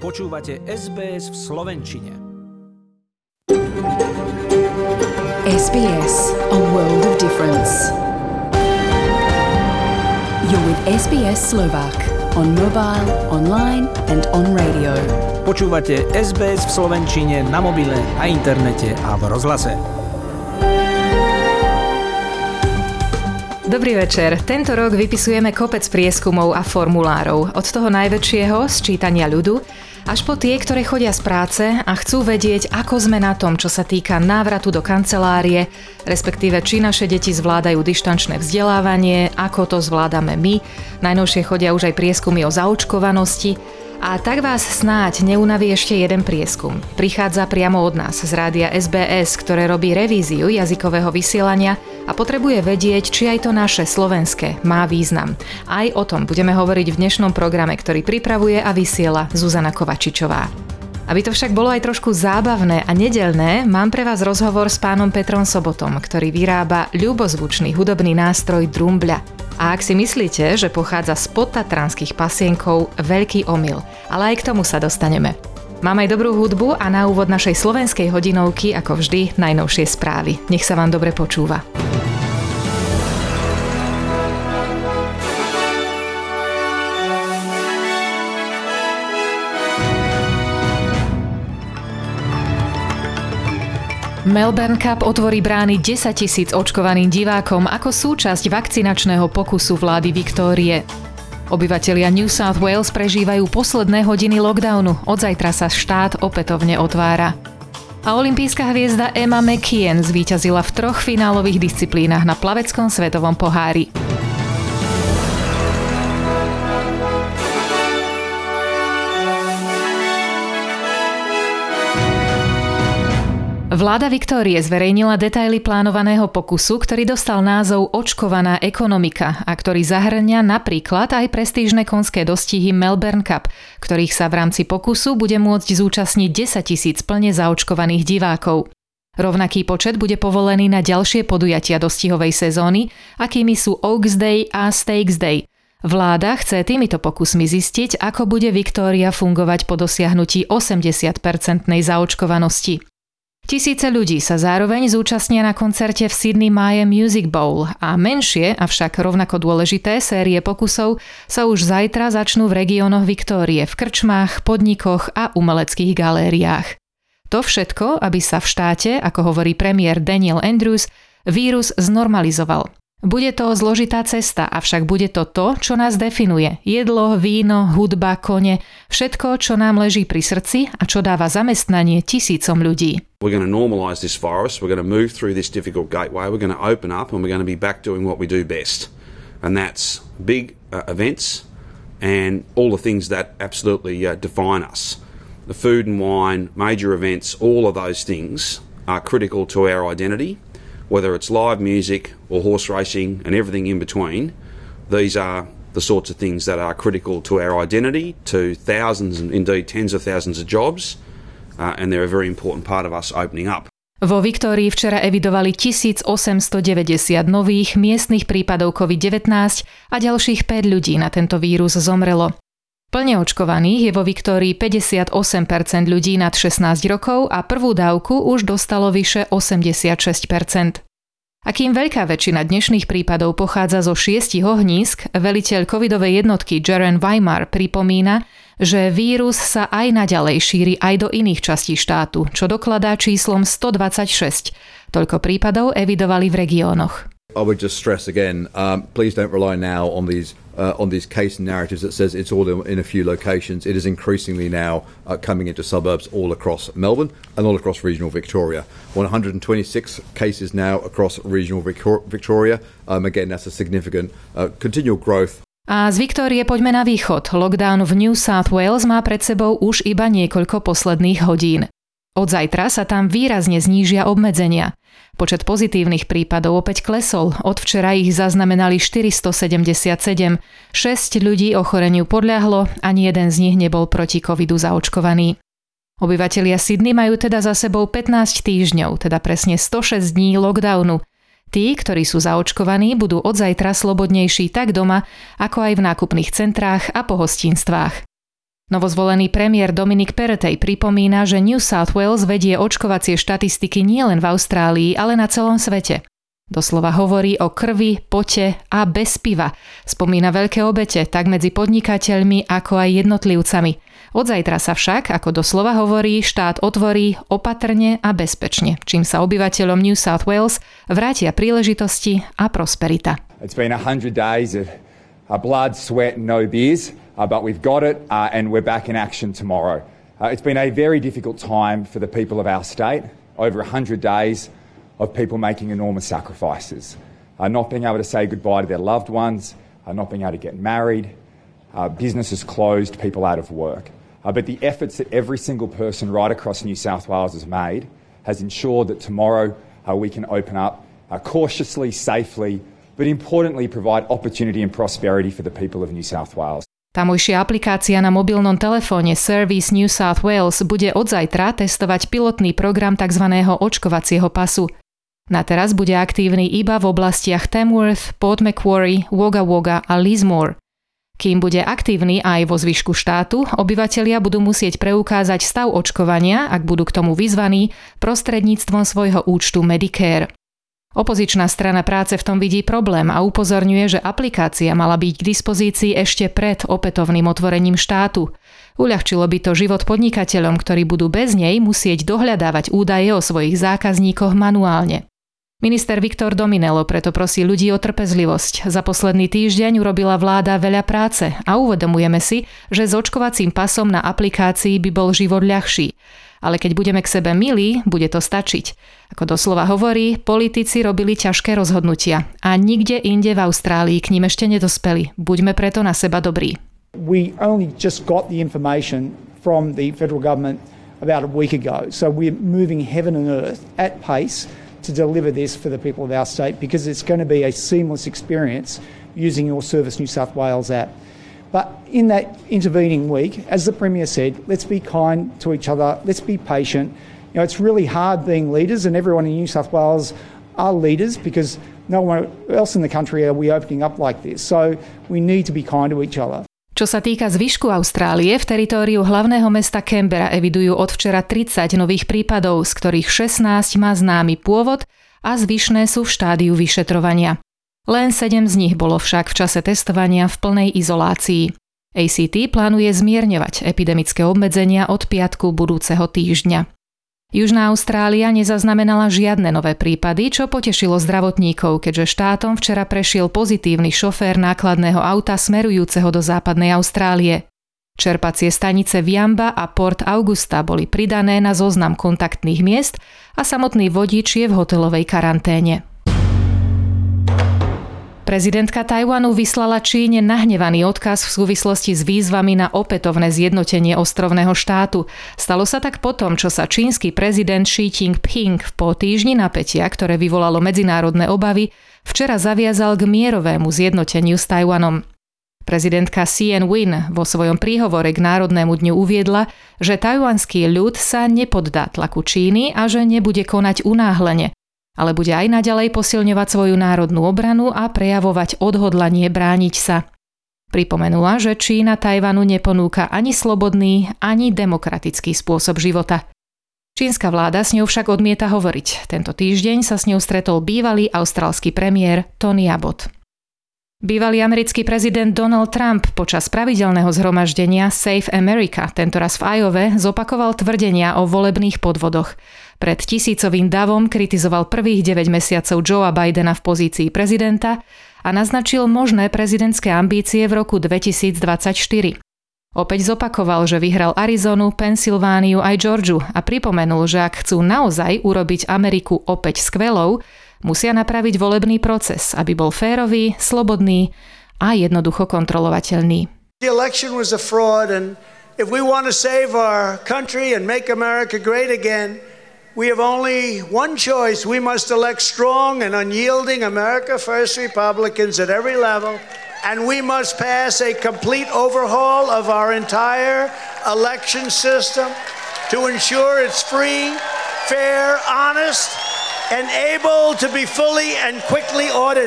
Počúvate SBS v slovenčine. SBS, a world of difference. You're with SBS Slovak on mobile, online and on radio. Počúvate SBS v slovenčine na mobile, na internete a v rozhlase. Dobrý večer. Tento rok vypisujeme kopec prieskumov a formulárov. Od toho najväčšieho, z čítania ľudu, až po tie, ktoré chodia z práce a chcú vedieť, ako sme na tom, čo sa týka návratu do kancelárie, respektíve či naše deti zvládajú dištančné vzdelávanie, ako to zvládame my. Najnovšie chodia už aj prieskumy o zaočkovanosti. A tak vás snáď neunaví ešte jeden prieskum. Prichádza priamo od nás z rádia SBS, ktoré robí revíziu jazykového vysielania a potrebuje vedieť, či aj to naše slovenské má význam. Aj o tom budeme hovoriť v dnešnom programe, ktorý pripravuje a vysiela Zuzana Kovačičová. Aby to však bolo aj trošku zábavné a nedeľné, mám pre vás rozhovor s pánom Petrom Sobotom, ktorý vyrába ľubozvučný hudobný nástroj drumbľa. A ak si myslíte, že pochádza z podtatranských pasienkov, veľký omyl. Ale aj k tomu sa dostaneme. Mám aj dobrú hudbu a na úvod našej slovenskej hodinovky, ako vždy, najnovšie správy. Nech sa vám dobre počúva. Melbourne Cup otvorí brány 10 000 očkovaným divákom ako súčasť vakcinačného pokusu vlády Viktórie. Obyvatelia New South Wales prežívajú posledné hodiny lockdownu, od zajtra sa štát opätovne otvára. A olympijská hviezda Emma McKeon zvíťazila v 3 finálových disciplínach na plaveckom svetovom pohári. Vláda Viktórie zverejnila detaily plánovaného pokusu, ktorý dostal názov Očkovaná ekonomika a ktorý zahŕňa napríklad aj prestížne konské dostihy Melbourne Cup, ktorých sa v rámci pokusu bude môcť zúčastniť 10 000 plne zaočkovaných divákov. Rovnaký počet bude povolený na ďalšie podujatia dostihovej sezóny, akými sú Oaks Day a Stakes Day. Vláda chce týmito pokusmi zistiť, ako bude Viktória fungovať po dosiahnutí 80% zaočkovanosti. Tisíce ľudí sa zároveň zúčastnia na koncerte v Sydney Maya Music Bowl a menšie, avšak rovnako dôležité série pokusov sa už zajtra začnú v regiónoch Viktórie, v krčmách, podnikoch a umeleckých galériách. To všetko, aby sa v štáte, ako hovorí premiér Daniel Andrews, vírus znormalizoval. Bude to zložitá cesta, avšak bude to to, čo nás definuje. Jedlo, víno, hudba, kone, všetko, čo nám leží pri srdci a čo dáva zamestnanie tisícom ľudí. We're going to normalise this virus, we're going to move through this difficult gateway, we're going to open up and we're going to be back doing what we do best. And that's big events and all the things that absolutely define us. The food and wine, major events, all of those things are critical to our identity. Whether it's live music or horse racing and everything in between, these are the sorts of things that are critical to our identity, to thousands and indeed tens of thousands of jobs, and they're a very important part of us opening up. Vo Viktórii včera evidovali 1890 nových miestnych prípadov COVID-19 a ďalších 5 ľudí na tento vírus zomrelo. Plne očkovaných je vo Viktórii 58% ľudí nad 16 rokov a prvú dávku už dostalo vyše 86%. A kým veľká väčšina dnešných prípadov pochádza zo 6 ohnízk, veliteľ covidovej jednotky Jaren Weimar pripomína, že vírus sa aj naďalej šíri aj do iných častí štátu, čo dokladá číslom 126. Toľko prípadov evidovali v regiónoch. I would just stress again, please don't rely now on these case narratives that says it's all in a few locations. It is increasingly now coming into suburbs all across Melbourne and all across regional Victoria. 126 cases now across regional Victoria. Again, that's a significant continual growth. A z Viktórie poďme na východ. Lockdown v New South Wales má pred sebou už iba niekoľko posledných hodín. Od zajtra sa tam výrazne znížia obmedzenia. Počet pozitívnych prípadov opäť klesol, od včera ich zaznamenali 477, 6 ľudí ochoreniu podľahlo, ani jeden z nich nebol proti covidu zaočkovaný. Obyvatelia Sydney majú teda za sebou 15 týždňov, teda presne 106 dní lockdownu. Tí, ktorí sú zaočkovaní, budú od zajtra slobodnejší tak doma, ako aj v nákupných centrách a pohostinstvách. Novozvolený premiér Dominic Perrottet pripomína, že New South Wales vedie očkovacie štatistiky nielen v Austrálii, ale na celom svete. Doslova hovorí o krvi, pote a bez piva. Spomína veľké obete tak medzi podnikateľmi, ako aj jednotlivcami. Od zajtra sa však, ako doslova hovorí, štát otvorí opatrne a bezpečne, čím sa obyvateľom New South Wales vrátia príležitosti a prosperita. It's been 100 days of blood, sweat and no beers. But we've got it and we're back in action tomorrow. It's been a very difficult time for the people of our state. Over 100 days of people making enormous sacrifices. Not being able to say goodbye to their loved ones, not being able to get married, businesses closed, people out of work. But the efforts that every single person right across New South Wales has made has ensured that tomorrow we can open up cautiously, safely, but importantly provide opportunity and prosperity for the people of New South Wales. Tamojšia aplikácia na mobilnom telefóne Service New South Wales bude od zajtra testovať pilotný program tzv. Očkovacieho pasu. Na teraz bude aktívny iba v oblastiach Tamworth, Port Macquarie, Wagga Wagga a Lismore. Kým bude aktívny aj vo zvyšku štátu, obyvatelia budú musieť preukázať stav očkovania, ak budú k tomu vyzvaní, prostredníctvom svojho účtu Medicare. Opozičná strana práce v tom vidí problém a upozorňuje, že aplikácia mala byť k dispozícii ešte pred opätovným otvorením štátu. Uľahčilo by to život podnikateľom, ktorí budú bez nej musieť dohľadávať údaje o svojich zákazníkoch manuálne. Minister Victor Dominello preto prosí ľudí o trpezlivosť. Za posledný týždeň urobila vláda veľa práce a uvedomujeme si, že s očkovacím pasom na aplikácii by bol život ľahší. Ale keď budeme k sebe milí, bude to stačiť. Ako doslova hovorí, politici robili ťažké rozhodnutia a nikde inde v Austrálii k nim ešte nedospeli. Buďme preto na seba dobrí. We only just got the information from the federal government about a week ago. So we're moving heaven and earth at pace to deliver this for the people of our state because it's going to be a seamless experience using your Service New South Wales app. But in that intervening week, as the Premier said, let's be kind to each other, let's be patient. You know, it's really hard being leaders, and everyone in New South Wales are leaders because no one else in the country are we opening up like this. So we need to be kind to each other. Čo sa týka zvyšku Austrálie, v teritóriu hlavného mesta Canberra evidujú od včera 30 nových prípadov, z ktorých 16 má známy pôvod a zvyšné sú v štádiu vyšetrovania. Len 7 z nich bolo však v čase testovania v plnej izolácii. ACT plánuje zmierňovať epidemické obmedzenia od piatku budúceho týždňa. Južná Austrália nezaznamenala žiadne nové prípady, čo potešilo zdravotníkov, keďže štátom včera prešiel pozitívny šofér nákladného auta smerujúceho do západnej Austrálie. Čerpacie stanice Viamba a Port Augusta boli pridané na zoznam kontaktných miest a samotný vodič je v hotelovej karanténe. Prezidentka Tajvanu vyslala Číne nahnevaný odkaz v súvislosti s výzvami na opätovné zjednotenie ostrovného štátu. Stalo sa tak potom, čo sa čínsky prezident Xi Jinping po týždni napätia, ktoré vyvolalo medzinárodné obavy, včera zaviazal k mierovému zjednoteniu s Tajvanom. Prezidentka Tsai Ing-wen vo svojom príhovore k Národnému dňu uviedla, že tajvanský ľud sa nepoddá tlaku Číny a že nebude konať unáhlene, ale bude aj naďalej posilňovať svoju národnú obranu a prejavovať odhodlanie brániť sa. Pripomenula, že Čína Tajvanu neponúka ani slobodný, ani demokratický spôsob života. Čínska vláda s ňou však odmieta hovoriť. Tento týždeň sa s ňou stretol bývalý austrálsky premiér Tony Abbott. Bývalý americký prezident Donald Trump počas pravidelného zhromaždenia Save America, tentoraz v Iove, zopakoval tvrdenia o volebných podvodoch. Pred tisícovým davom kritizoval prvých 9 mesiacov Joea Bidena v pozícii prezidenta a naznačil možné prezidentské ambície v roku 2024. Opäť zopakoval, že vyhral Arizonu, Pensylvániu aj Georgiu a pripomenul, že ak chcú naozaj urobiť Ameriku opäť skvelou, musia napraviť volebný proces, aby bol férový, slobodný a jednoducho kontrolovateľný. The election was a fraud, and if we want to save our country and make America great again, we have only one choice. We must elect strong and unyielding America First Republicans at every level, and we must pass a complete overhaul of our entire election system to ensure it's free, fair, honest, and able to be fully and quickly audited.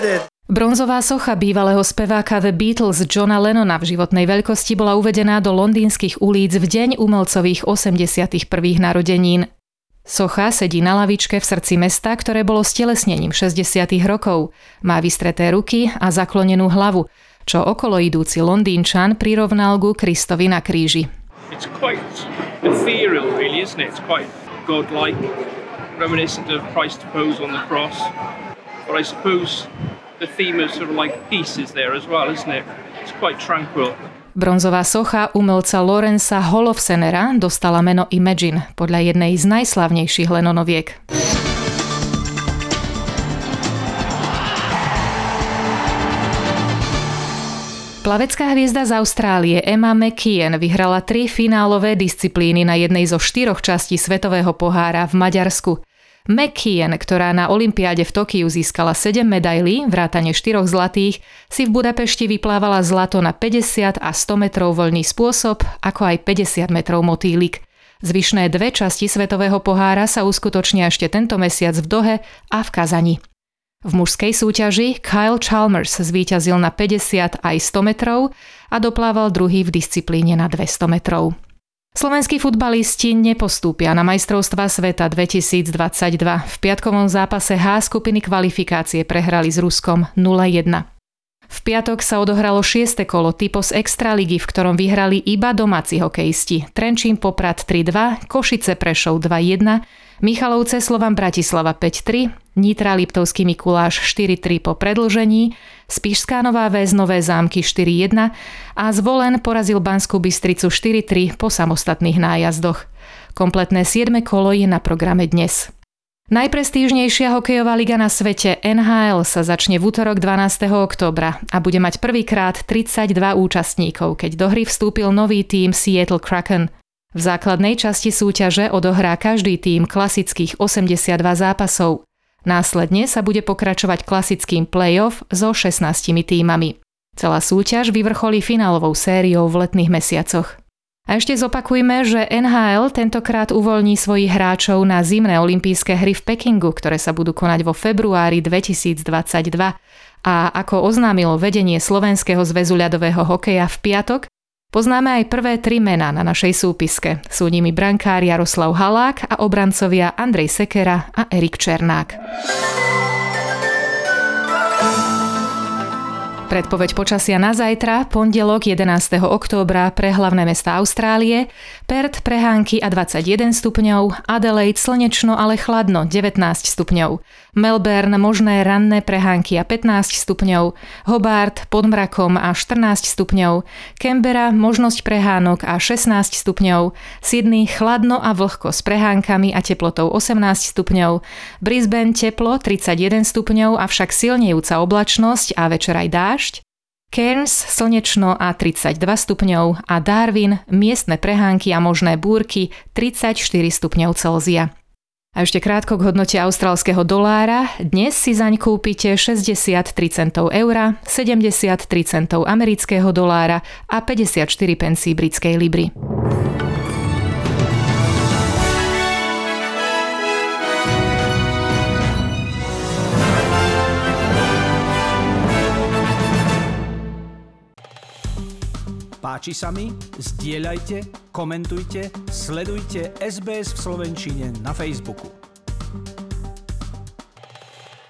Bronzová socha bývalého speváka The Beatles Johna Lennona v životnej veľkosti bola uvedená do londýnskych ulic v deň umelcových 81. narodenín. Socha sedí na lavičke v srdci mesta, ktoré bolo stelesnením 60. rokov. Má vystreté ruky a zaklonenú hlavu, čo okolo idúci Londýnčan prirovnal ku Kristovi na kríži. It's quite ethereal, really, isn't it? It's quite godlike, reminiscent of Christ's pose on the cross. But I suppose the theme of sort of like peace is there as well, isn't it? It's quite tranquil. Bronzová socha umelca Lawrenca Holofcenera dostala meno Imagine podľa jednej z najslavnejších Lennonoviek. Plavecká hviezda z Austrálie Emma McKeon vyhrala 3 finálové disciplíny na jednej zo 4 častí Svetového pohára v Maďarsku. McKeon, ktorá na olympiáde v Tokiu získala 7 medailí, vrátane 4 zlatých, si v Budapešti vyplávala zlato na 50 a 100 metrov voľný spôsob, ako aj 50 metrov motýlik. Zvyšné 2 časti Svetového pohára sa uskutočnia ešte tento mesiac v Dohe a v Kazani. V mužskej súťaži Kyle Chalmers zvíťazil na 50 aj 100 metrov a doplával druhý v disciplíne na 200 metrov. Slovenskí futbalisti nepostúpia na majstrovstvá sveta 2022. V piatkovom zápase H skupiny kvalifikácie prehrali s Ruskom 0-1. V piatok sa odohralo 6. kolo Typos Extraligy, v ktorom vyhrali iba domáci hokejisti. Trenčín Poprad 3-2, Košice Prešov 2-1, Michalovce Slovan Bratislava 5-3, Nitra Liptovský Mikuláš 4-3 po predĺžení, Spišská Nová Ves Nové Zámky 4-1 a Zvolen porazil Banskú Bystricu 4-3 po samostatných nájazdoch. Kompletné 7. kolo je na programe dnes. Najprestížnejšia hokejová liga na svete NHL sa začne v utorok 12. októbra a bude mať prvýkrát 32 účastníkov, keď do hry vstúpil nový tím Seattle Kraken. V základnej časti súťaže odohrá každý tím klasických 82 zápasov. Následne sa bude pokračovať klasickým play-off so 16 tímami. Celá súťaž vyvrcholí finálovou sériou v letných mesiacoch. A ešte zopakujme, že NHL tentokrát uvoľní svojich hráčov na zimné olympijské hry v Pekingu, ktoré sa budú konať vo februári 2022. A ako oznámilo vedenie Slovenského zväzu ľadového hokeja v piatok, poznáme aj prvé 3 mená na našej súpiske. Sú nimi brankár Jaroslav Halák a obrancovia Andrej Sekera a Erik Černák. Predpoveď počasia na zajtra, pondelok 11. októbra pre hlavné mestá Austrálie, Perth prehánky a 21 stupňov, Adelaide slnečno, ale chladno 19 stupňov, Melbourne možné ranné prehánky a 15 stupňov, Hobart pod mrakom a 14 stupňov, Canberra možnosť prehánok a 16 stupňov, Sydney chladno a vlhko s prehánkami a teplotou 18 stupňov, Brisbane teplo 31 stupňov, avšak silnejúca oblačnosť a večer aj dážď, Cairns slnečno a 32 stupňov a Darwin miestne prehánky a možné búrky 34 stupňov Celzia. A ešte krátko k hodnote austrálskeho dolára. Dnes si zaň kúpite 63 centov eura, 73 centov amerického dolára a 54 pencí britskej libry. Páči sa mi? Zdieľajte, komentujte, sledujte SBS v slovenčine na Facebooku.